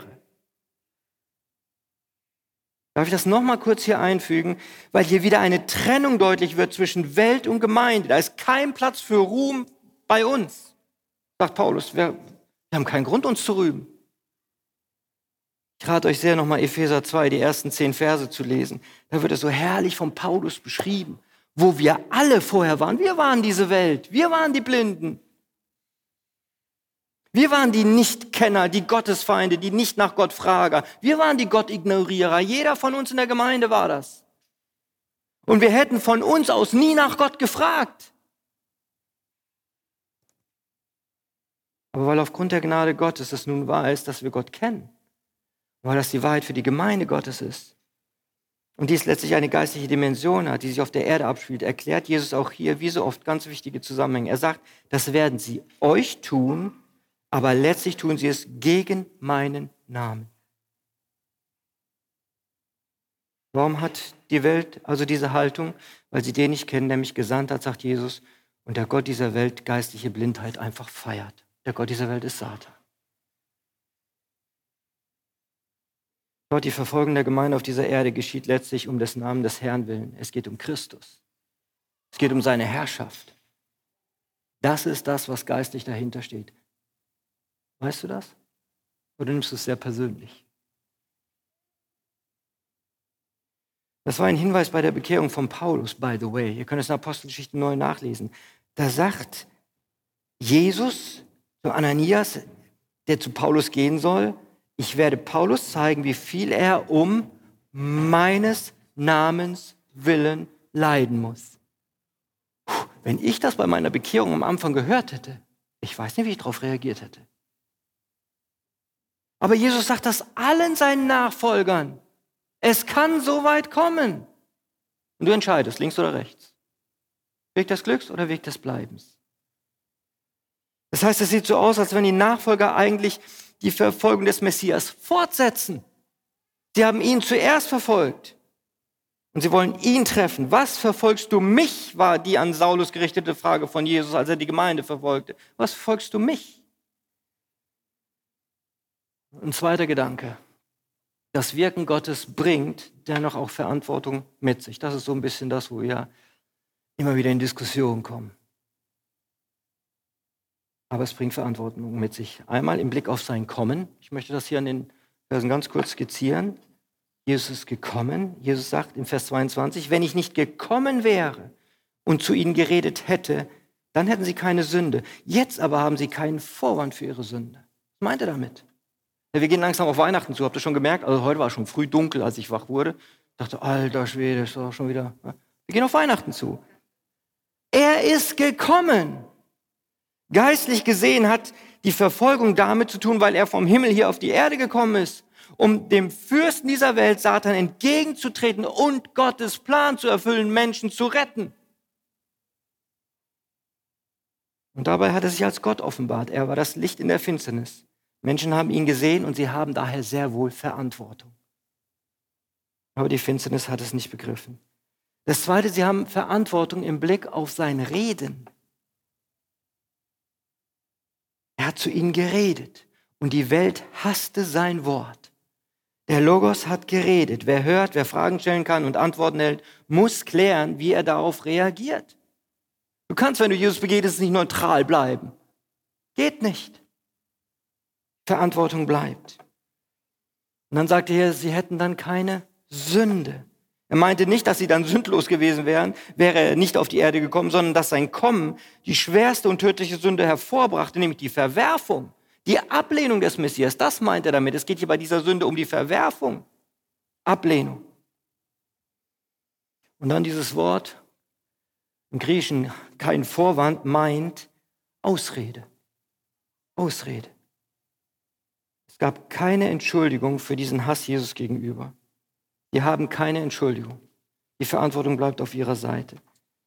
Darf ich das nochmal kurz hier einfügen, weil hier wieder eine Trennung deutlich wird zwischen Welt und Gemeinde. Da ist kein Platz für Ruhm bei uns, sagt Paulus. Wir, wir haben keinen Grund, uns zu rühmen. Ich rate euch sehr, nochmal Epheser zwei, die ersten zehn Verse zu lesen. Da wird es so herrlich von Paulus beschrieben, wo wir alle vorher waren. Wir waren diese Welt, wir waren die Blinden. Wir waren die Nichtkenner, die Gottesfeinde, die nicht nach Gott fragen. Wir waren die Gottignorierer. Jeder von uns in der Gemeinde war das. Und wir hätten von uns aus nie nach Gott gefragt. Aber weil aufgrund der Gnade Gottes es nun wahr ist, dass wir Gott kennen, weil das die Wahrheit für die Gemeinde Gottes ist und dies letztlich eine geistliche Dimension hat, die sich auf der Erde abspielt, erklärt Jesus auch hier, wie so oft, ganz wichtige Zusammenhänge. Er sagt, das werden sie euch tun, aber letztlich tun sie es gegen meinen Namen. Warum hat die Welt also diese Haltung? Weil sie den nicht kennen, der mich gesandt hat, sagt Jesus, und der Gott dieser Welt geistliche Blindheit einfach feiert. Der Gott dieser Welt ist Satan. Gott, die Verfolgung der Gemeinde auf dieser Erde geschieht letztlich um des Namen des Herrn willen. Es geht um Christus. Es geht um seine Herrschaft. Das ist das, was geistlich dahinter steht. Weißt du das? Oder nimmst du es sehr persönlich? Das war ein Hinweis bei der Bekehrung von Paulus, by the way. Ihr könnt es in Apostelgeschichte neun nachlesen. Da sagt Jesus zu Ananias, der zu Paulus gehen soll, ich werde Paulus zeigen, wie viel er um meines Namens willen leiden muss. Puh, wenn ich das bei meiner Bekehrung am Anfang gehört hätte, ich weiß nicht, wie ich darauf reagiert hätte. Aber Jesus sagt das allen seinen Nachfolgern. Es kann so weit kommen. Und du entscheidest, links oder rechts. Weg des Glücks oder Weg des Bleibens. Das heißt, es sieht so aus, als wenn die Nachfolger eigentlich die Verfolgung des Messias fortsetzen. Sie haben ihn zuerst verfolgt. Und sie wollen ihn treffen. Was verfolgst du mich, war die an Saulus gerichtete Frage von Jesus, als er die Gemeinde verfolgte. Was verfolgst du mich? Ein zweiter Gedanke. Das Wirken Gottes bringt dennoch auch Verantwortung mit sich. Das ist so ein bisschen das, wo wir immer wieder in Diskussionen kommen. Aber es bringt Verantwortung mit sich. Einmal im Blick auf sein Kommen. Ich möchte das hier an den Versen ganz kurz skizzieren. Jesus ist gekommen. Jesus sagt in Vers zweiundzwanzig, wenn ich nicht gekommen wäre und zu ihnen geredet hätte, dann hätten sie keine Sünde. Jetzt aber haben sie keinen Vorwand für ihre Sünde. Was meint er damit? Ja, wir gehen langsam auf Weihnachten zu. Habt ihr schon gemerkt? Also heute war schon früh dunkel, als ich wach wurde. Ich dachte, alter Schwede, ist doch schon wieder. Wir gehen auf Weihnachten zu. Er ist gekommen. Geistlich gesehen hat die Verfolgung damit zu tun, weil er vom Himmel hier auf die Erde gekommen ist, um dem Fürsten dieser Welt, Satan, entgegenzutreten und Gottes Plan zu erfüllen, Menschen zu retten. Und dabei hat er sich als Gott offenbart. Er war das Licht in der Finsternis. Menschen haben ihn gesehen und sie haben daher sehr wohl Verantwortung. Aber die Finsternis hat es nicht begriffen. Das Zweite, sie haben Verantwortung im Blick auf sein Reden. Er hat zu ihnen geredet und die Welt hasste sein Wort. Der Logos hat geredet. Wer hört, wer Fragen stellen kann und Antworten hält, muss klären, wie er darauf reagiert. Du kannst, wenn du Jesus begegnest, nicht neutral bleiben. Geht nicht. Verantwortung bleibt. Und dann sagt er, sie hätten dann keine Sünde. Er meinte nicht, dass sie dann sündlos gewesen wären, wäre er nicht auf die Erde gekommen, sondern dass sein Kommen die schwerste und tödliche Sünde hervorbrachte, nämlich die Verwerfung, die Ablehnung des Messias. Das meint er damit. Es geht hier bei dieser Sünde um die Verwerfung, Ablehnung. Und dann dieses Wort, im Griechischen kein Vorwand, meint Ausrede. Ausrede. Es gab keine Entschuldigung für diesen Hass Jesus gegenüber. Die haben keine Entschuldigung. Die Verantwortung bleibt auf ihrer Seite.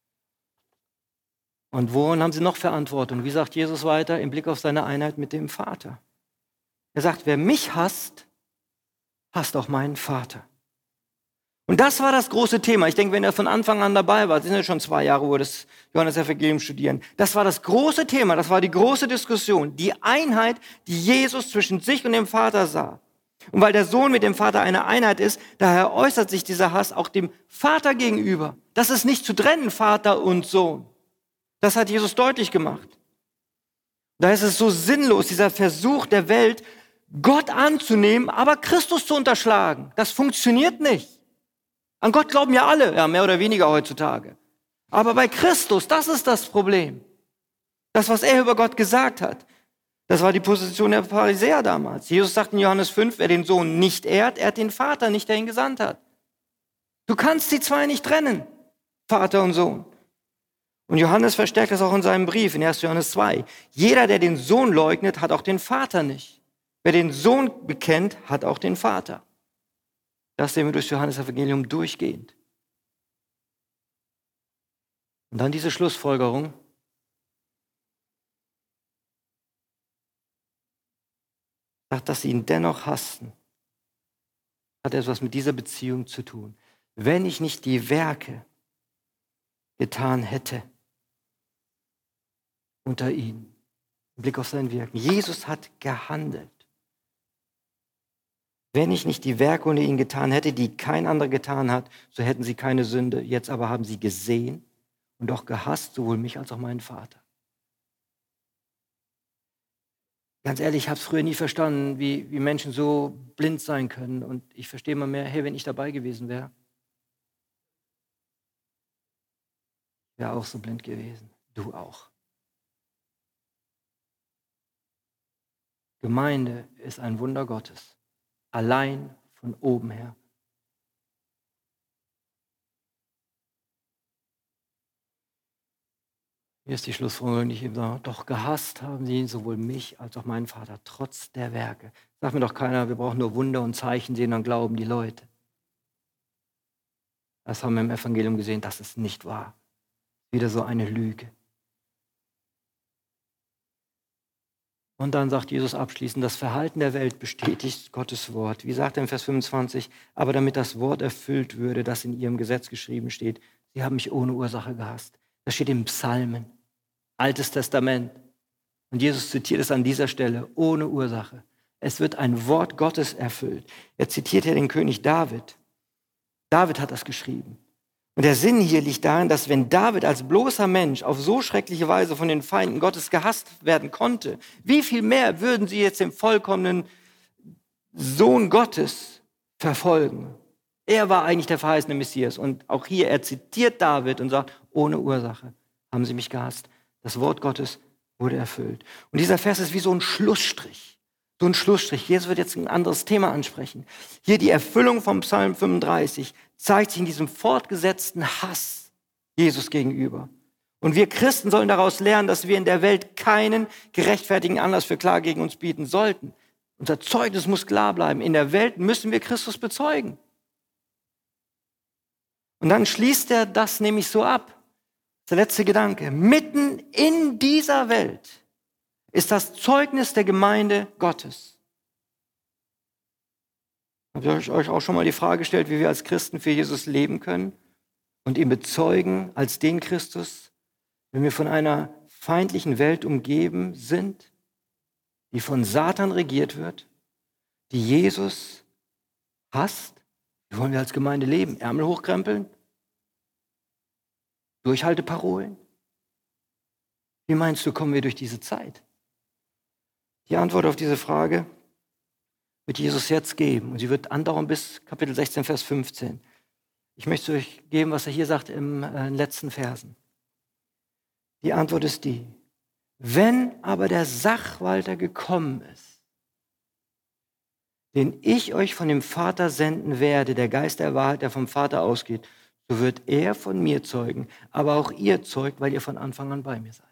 Und worin haben sie noch Verantwortung? Wie sagt Jesus weiter im Blick auf seine Einheit mit dem Vater? Er sagt, wer mich hasst, hasst auch meinen Vater. Und das war das große Thema. Ich denke, wenn er von Anfang an dabei war, sind ja schon zwei Jahre, wo wir das Johannesevangelium studieren. Das war das große Thema, das war die große Diskussion. Die Einheit, die Jesus zwischen sich und dem Vater sah. Und weil der Sohn mit dem Vater eine Einheit ist, daher äußert sich dieser Hass auch dem Vater gegenüber. Das ist nicht zu trennen, Vater und Sohn. Das hat Jesus deutlich gemacht. Da ist es so sinnlos, dieser Versuch der Welt, Gott anzunehmen, aber Christus zu unterschlagen. Das funktioniert nicht. An Gott glauben ja alle, ja, mehr oder weniger heutzutage. Aber bei Christus, das ist das Problem. Das, was er über Gott gesagt hat. Das war die Position der Pharisäer damals. Jesus sagt in Johannes fünf, wer den Sohn nicht ehrt, ehrt den Vater nicht, der ihn gesandt hat. Du kannst die zwei nicht trennen, Vater und Sohn. Und Johannes verstärkt das auch in seinem Brief, in erster Johannes zwei. Jeder, der den Sohn leugnet, hat auch den Vater nicht. Wer den Sohn bekennt, hat auch den Vater. Das sehen wir durch Johannes Evangelium durchgehend. Und dann diese Schlussfolgerung. Sagt, dass sie ihn dennoch hassten, hat etwas mit dieser Beziehung zu tun. Wenn ich nicht die Werke getan hätte unter ihnen, im Blick auf sein Wirken. Jesus hat gehandelt. Wenn ich nicht die Werke unter ihnen getan hätte, die kein anderer getan hat, so hätten sie keine Sünde. Jetzt aber haben sie gesehen und auch gehasst, sowohl mich als auch meinen Vater. Ganz ehrlich, ich habe es früher nie verstanden, wie, wie Menschen so blind sein können. Und ich verstehe immer mehr, hey, wenn ich dabei gewesen wäre, wäre auch so blind gewesen. Du auch. Gemeinde ist ein Wunder Gottes. Allein von oben her. Hier ist die Schlussfolgerung, die ich eben sage, doch gehasst haben sie sowohl mich als auch meinen Vater, trotz der Werke. Sagt mir doch keiner, wir brauchen nur Wunder und Zeichen sehen, dann glauben die Leute. Das haben wir im Evangelium gesehen, das ist nicht wahr. Wieder so eine Lüge. Und dann sagt Jesus abschließend, das Verhalten der Welt bestätigt Gottes Wort. Wie sagt er in Vers fünfundzwanzig, aber damit das Wort erfüllt würde, das in ihrem Gesetz geschrieben steht, sie haben mich ohne Ursache gehasst. Das steht im Psalmen, Altes Testament. Und Jesus zitiert es an dieser Stelle, ohne Ursache. Es wird ein Wort Gottes erfüllt. Er zitiert hier den König David. David hat das geschrieben. Und der Sinn hier liegt darin, dass wenn David als bloßer Mensch auf so schreckliche Weise von den Feinden Gottes gehasst werden konnte, wie viel mehr würden sie jetzt den vollkommenen Sohn Gottes verfolgen? Er war eigentlich der verheißene Messias. Und auch hier, er zitiert David und sagt, ohne Ursache haben sie mich gehasst. Das Wort Gottes wurde erfüllt. Und dieser Vers ist wie so ein Schlussstrich. So ein Schlussstrich. Jesus wird jetzt ein anderes Thema ansprechen. Hier die Erfüllung vom Psalm fünfunddreißig zeigt sich in diesem fortgesetzten Hass Jesus gegenüber. Und wir Christen sollen daraus lernen, dass wir in der Welt keinen gerechtfertigten Anlass für Klage gegen uns bieten sollten. Unser Zeugnis muss klar bleiben. In der Welt müssen wir Christus bezeugen. Und dann schließt er das nämlich so ab. Der letzte Gedanke. Mitten in dieser Welt ist das Zeugnis der Gemeinde Gottes. Habe ich euch auch schon mal die Frage gestellt, wie wir als Christen für Jesus leben können und ihn bezeugen als den Christus, wenn wir von einer feindlichen Welt umgeben sind, die von Satan regiert wird, die Jesus hasst? Wie wollen wir als Gemeinde leben? Ärmel hochkrempeln? Durchhalteparolen? Wie meinst du, kommen wir durch diese Zeit? Die Antwort auf diese Frage wird Jesus jetzt geben. Und sie wird andauern bis Kapitel sechzehn, Vers fünfzehn. Ich möchte euch geben, was er hier sagt im äh, letzten Versen. Die Antwort ist die: Wenn aber der Sachwalter gekommen ist, den ich euch von dem Vater senden werde, der Geist der Wahrheit, der vom Vater ausgeht, so wird er von mir zeugen, aber auch ihr zeugt, weil ihr von Anfang an bei mir seid.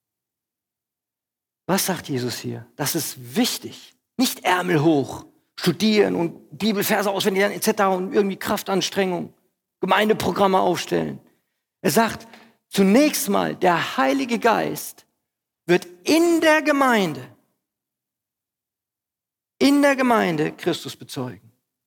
Was sagt Jesus hier? Das ist wichtig. Nicht Ärmel hoch, studieren und Bibelverse auswendig lernen et cetera und irgendwie Kraftanstrengung, Gemeindeprogramme aufstellen. Er sagt zunächst mal, der Heilige Geist wird in der Gemeinde, in der Gemeinde Christus bezeugen.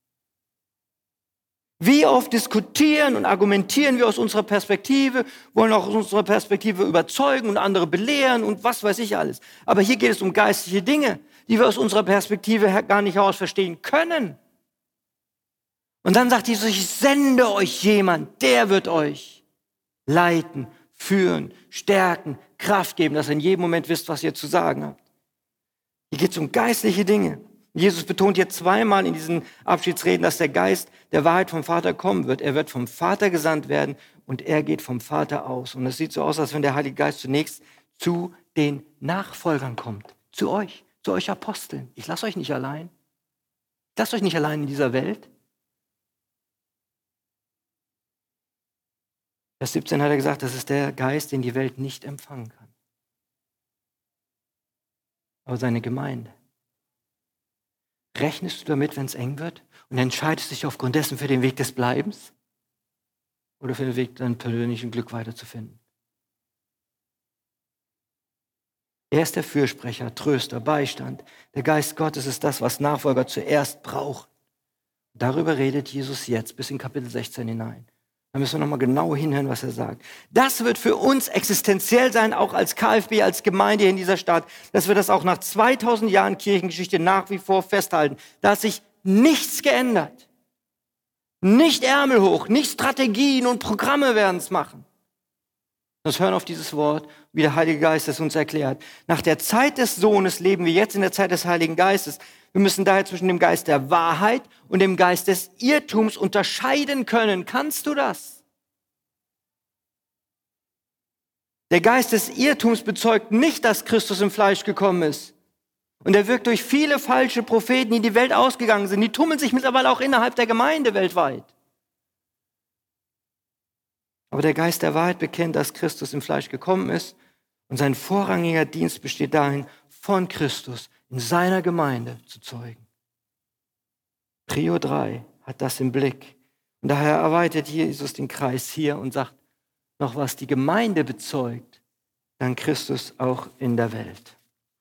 Wie oft diskutieren und argumentieren wir aus unserer Perspektive, wollen auch aus unserer Perspektive überzeugen und andere belehren und was weiß ich alles. Aber hier geht es um geistliche Dinge, die wir aus unserer Perspektive gar nicht heraus verstehen können. Und dann sagt Jesus, ich sende euch jemand, der wird euch leiten, führen, stärken, Kraft geben, dass ihr in jedem Moment wisst, was ihr zu sagen habt. Hier geht es um geistliche Dinge. Jesus betont jetzt zweimal in diesen Abschiedsreden, dass der Geist der Wahrheit vom Vater kommen wird. Er wird vom Vater gesandt werden und er geht vom Vater aus. Und es sieht so aus, als wenn der Heilige Geist zunächst zu den Nachfolgern kommt. Zu euch, zu euch Aposteln. Ich lasse euch nicht allein. Ich lasse euch nicht allein in dieser Welt. Vers siebzehn hat er gesagt, das ist der Geist, den die Welt nicht empfangen kann. Aber seine Gemeinde. Rechnest du damit, wenn es eng wird? Und entscheidest dich aufgrund dessen für den Weg des Bleibens? Oder für den Weg, dein persönlichen Glück weiterzufinden? Er ist der Fürsprecher, Tröster, Beistand. Der Geist Gottes ist das, was Nachfolger zuerst brauchen. Darüber redet Jesus jetzt bis in Kapitel sechzehn hinein. Da müssen wir nochmal genau hinhören, was er sagt. Das wird für uns existenziell sein, auch als K F B, als Gemeinde hier in dieser Stadt, dass wir das auch nach zweitausend Jahren Kirchengeschichte nach wie vor festhalten. Da hat sich nichts geändert. Nicht Ärmel hoch, nicht Strategien und Programme werden es machen. Das hören auf dieses Wort, wie der Heilige Geist es uns erklärt. Nach der Zeit des Sohnes leben wir jetzt in der Zeit des Heiligen Geistes. Wir müssen daher zwischen dem Geist der Wahrheit und dem Geist des Irrtums unterscheiden können. Kannst du das? Der Geist des Irrtums bezeugt nicht, dass Christus im Fleisch gekommen ist. Und er wirkt durch viele falsche Propheten, die in die Welt ausgegangen sind. Die tummeln sich mittlerweile auch innerhalb der Gemeinde weltweit. Aber der Geist der Wahrheit bekennt, dass Christus im Fleisch gekommen ist. Und sein vorrangiger Dienst besteht darin, von Christus in seiner Gemeinde zu zeugen. Prio drei hat das im Blick. Und daher erweitert Jesus den Kreis hier und sagt noch, was die Gemeinde bezeugt, dann Christus auch in der Welt.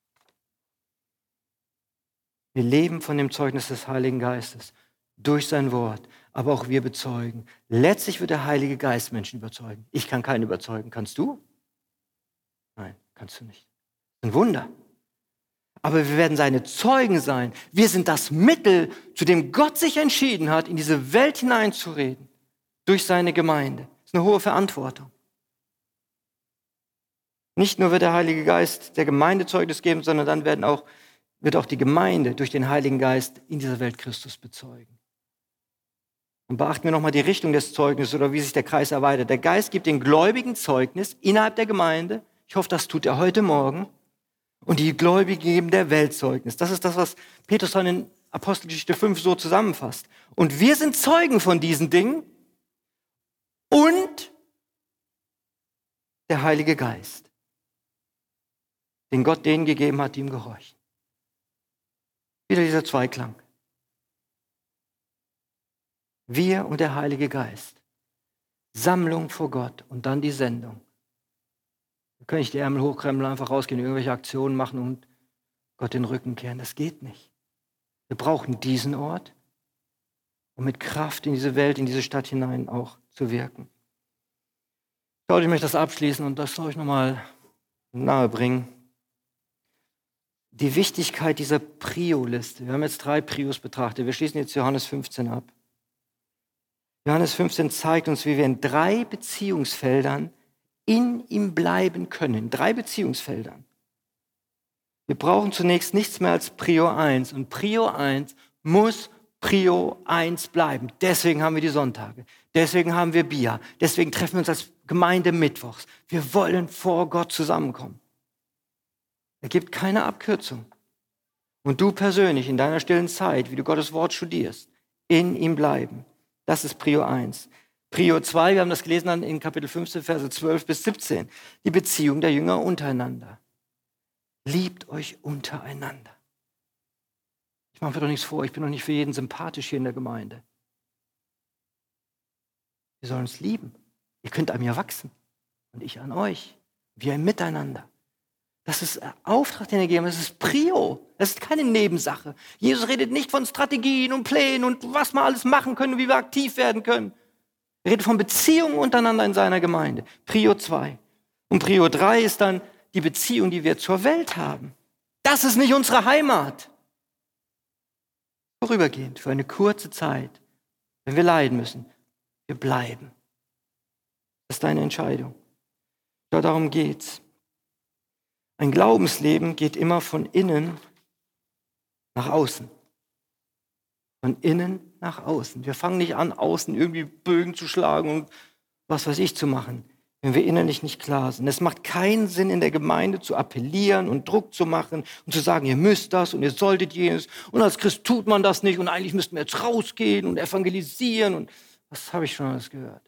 Wir leben von dem Zeugnis des Heiligen Geistes durch sein Wort, aber auch wir bezeugen. Letztlich wird der Heilige Geist Menschen überzeugen. Ich kann keinen überzeugen. Kannst du? Nein, kannst du nicht. Das ist ein Wunder. Aber wir werden seine Zeugen sein. Wir sind das Mittel, zu dem Gott sich entschieden hat, in diese Welt hineinzureden, durch seine Gemeinde. Das ist eine hohe Verantwortung. Nicht nur wird der Heilige Geist der Gemeinde Zeugnis geben, sondern dann werden auch, wird auch die Gemeinde durch den Heiligen Geist in dieser Welt Christus bezeugen. Und beachten wir nochmal die Richtung des Zeugnisses oder wie sich der Kreis erweitert. Der Geist gibt den Gläubigen Zeugnis innerhalb der Gemeinde. Ich hoffe, das tut er heute Morgen. Und die Gläubigen geben der Welt Zeugnis. Das ist das, was Petrus dann in Apostelgeschichte fünf so zusammenfasst. Und wir sind Zeugen von diesen Dingen und der Heilige Geist, den Gott denen gegeben hat, die ihm gehorchen. Wieder dieser Zweiklang. Wir und der Heilige Geist. Sammlung vor Gott und dann die Sendung. Wir können nicht die Ärmel hochkrempeln, einfach rausgehen, irgendwelche Aktionen machen und Gott den Rücken kehren. Das geht nicht. Wir brauchen diesen Ort, um mit Kraft in diese Welt, in diese Stadt hinein auch zu wirken. Ich möchte das abschließen und das soll ich nochmal nahe bringen. Die Wichtigkeit dieser Prio-Liste. Wir haben jetzt drei Prios betrachtet. Wir schließen jetzt Johannes fünfzehn ab. Johannes fünfzehn zeigt uns, wie wir in drei Beziehungsfeldern in ihm bleiben können. Drei Beziehungsfeldern. Wir brauchen zunächst nichts mehr als Prio eins. Und Prio eins muss Prio eins bleiben. Deswegen haben wir die Sonntage. Deswegen haben wir Bia. Deswegen treffen wir uns als Gemeinde mittwochs. Wir wollen vor Gott zusammenkommen. Er gibt keine Abkürzung. Und du persönlich in deiner stillen Zeit, wie du Gottes Wort studierst, in ihm bleiben. Das ist Prio eins. Prio zwei, wir haben das gelesen dann in Kapitel fünfzehn, Verse zwölf bis siebzehn. Die Beziehung der Jünger untereinander. Liebt euch untereinander. Ich mache mir doch nichts vor, ich bin doch nicht für jeden sympathisch hier in der Gemeinde. Wir sollen uns lieben. Ihr könnt an mir wachsen und ich an euch. Wir im Miteinander. Das ist ein Auftrag, den er gegeben hat. Das ist Prio. Das ist keine Nebensache. Jesus redet nicht von Strategien und Plänen und was wir alles machen können und wie wir aktiv werden können. Er redet von Beziehungen untereinander in seiner Gemeinde. Prio zwei. Und Prio drei ist dann die Beziehung, die wir zur Welt haben. Das ist nicht unsere Heimat. Vorübergehend, für eine kurze Zeit, wenn wir leiden müssen. Wir bleiben. Das ist deine Entscheidung. Ja, darum geht's. Ein Glaubensleben geht immer von innen nach außen. Von innen nach außen. Wir fangen nicht an, außen irgendwie Bögen zu schlagen und was weiß ich zu machen, wenn wir innerlich nicht klar sind. Es macht keinen Sinn, in der Gemeinde zu appellieren und Druck zu machen und zu sagen, ihr müsst das und ihr solltet jenes. Und als Christ tut man das nicht und eigentlich müssten wir jetzt rausgehen und evangelisieren. Und was habe ich schon alles gehört?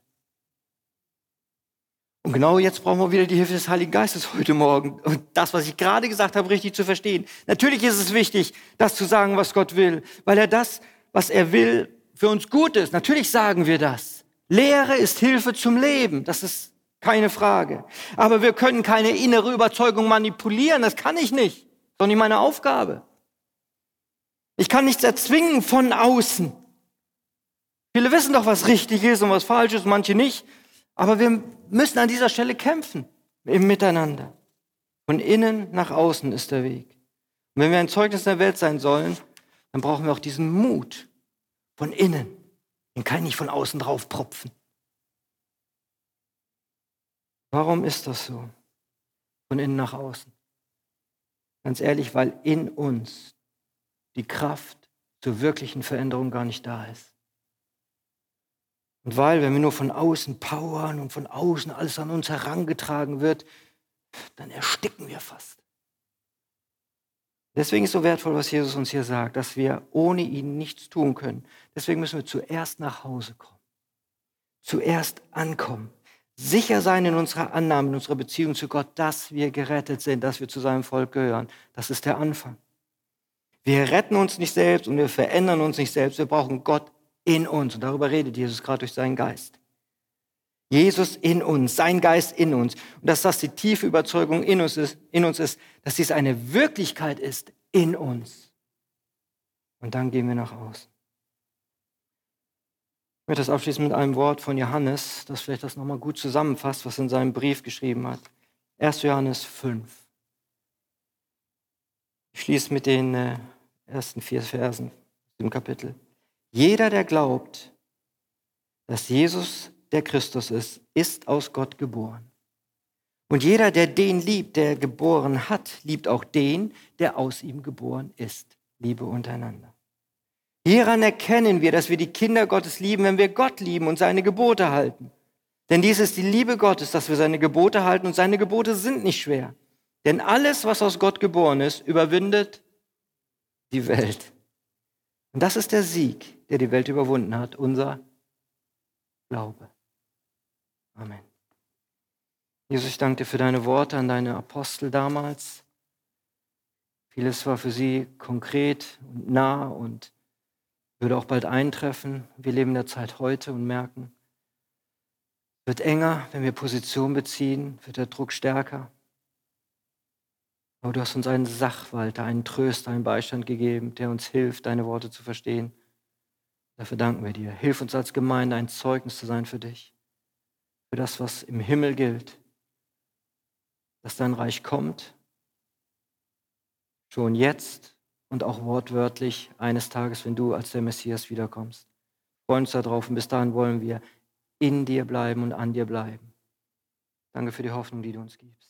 Und genau jetzt brauchen wir wieder die Hilfe des Heiligen Geistes heute Morgen. Und das, was ich gerade gesagt habe, richtig zu verstehen. Natürlich ist es wichtig, das zu sagen, was Gott will, weil er das, was er will, für uns gut ist. Natürlich sagen wir das. Lehre ist Hilfe zum Leben. Das ist keine Frage. Aber wir können keine innere Überzeugung manipulieren. Das kann ich nicht. Das ist doch nicht meine Aufgabe. Ich kann nichts erzwingen von außen. Viele wissen doch, was richtig ist und was falsch ist, manche nicht. Aber wir müssen an dieser Stelle kämpfen im Miteinander. Von innen nach außen ist der Weg. Und wenn wir ein Zeugnis der Welt sein sollen, dann brauchen wir auch diesen Mut von innen. Den kann ich nicht von außen drauf propfen. Warum ist das so? Von innen nach außen. Ganz ehrlich, weil in uns die Kraft zur wirklichen Veränderung gar nicht da ist. Und weil, wenn wir nur von außen powern und von außen alles an uns herangetragen wird, dann ersticken wir fast. Deswegen ist so wertvoll, was Jesus uns hier sagt, dass wir ohne ihn nichts tun können. Deswegen müssen wir zuerst nach Hause kommen. Zuerst ankommen. Sicher sein in unserer Annahme, in unserer Beziehung zu Gott, dass wir gerettet sind, dass wir zu seinem Volk gehören. Das ist der Anfang. Wir retten uns nicht selbst und wir verändern uns nicht selbst. Wir brauchen Gott in uns. Und darüber redet Jesus gerade durch seinen Geist. Jesus in uns, sein Geist in uns. Und dass das die tiefe Überzeugung in uns ist, in uns ist, dass dies eine Wirklichkeit ist in uns. Und dann gehen wir nach außen. Ich möchte das abschließen mit einem Wort von Johannes, das vielleicht das nochmal gut zusammenfasst, was er in seinem Brief geschrieben hat. erster Johannes fünf. Ich schließe mit den äh, ersten vier Versen im Kapitel. Jeder, der glaubt, dass Jesus der Christus ist, ist aus Gott geboren. Und jeder, der den liebt, der geboren hat, liebt auch den, der aus ihm geboren ist. Liebe untereinander. Hieran erkennen wir, dass wir die Kinder Gottes lieben, wenn wir Gott lieben und seine Gebote halten. Denn dies ist die Liebe Gottes, dass wir seine Gebote halten und seine Gebote sind nicht schwer. Denn alles, was aus Gott geboren ist, überwindet die Welt. Und das ist der Sieg, der die Welt überwunden hat, unser Glaube. Amen. Jesus, ich danke dir für deine Worte an deine Apostel damals. Vieles war für sie konkret und nah und würde auch bald eintreffen. Wir leben in der Zeit heute und merken, es wird enger, wenn wir Position beziehen, wird der Druck stärker. Aber du hast uns einen Sachwalter, einen Tröster, einen Beistand gegeben, der uns hilft, deine Worte zu verstehen. Dafür danken wir dir. Hilf uns als Gemeinde, ein Zeugnis zu sein für dich. Für das, was im Himmel gilt. Dass dein Reich kommt. Schon jetzt und auch wortwörtlich eines Tages, wenn du als der Messias wiederkommst. Wir freuen uns darauf und bis dahin wollen wir in dir bleiben und an dir bleiben. Danke für die Hoffnung, die du uns gibst.